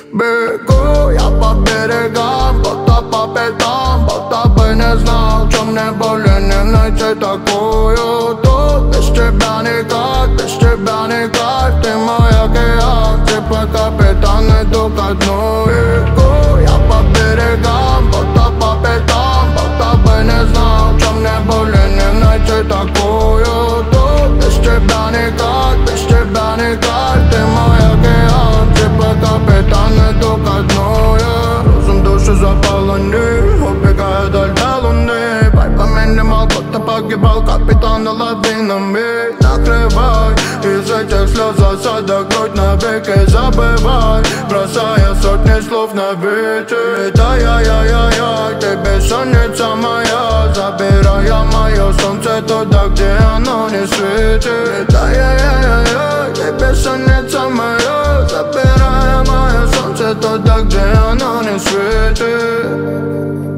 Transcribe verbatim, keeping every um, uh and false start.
Бегу я по берегам, будто по пятам, будто бы не знал, в чем мне более не найти такую. Тут без тебя никак, без тебя никак. Ты мой океан, типа капитан, иду ко дну. Бегу я по берегам, будто по пятам, будто бы не знал, в чем мне более не найти такую. Тут без тебя никак, без тебя никак. Ты мой океан, типа капитан, иду ко дну, yeah. Розум душу заполонил, убегая вдаль до луны. Вайпа минимал, будто погибал капитан лавинами. Накрывай, из этих слез осадок грудь навеки забывай, бросая сотни слов на ветер. Да я-я-я-я, ты бессонница моя, забирая мое солнце туда, где оно не светит. Да я-я-я-я, ты бессонница моя, забирая мое солнце туда, где оно не светит.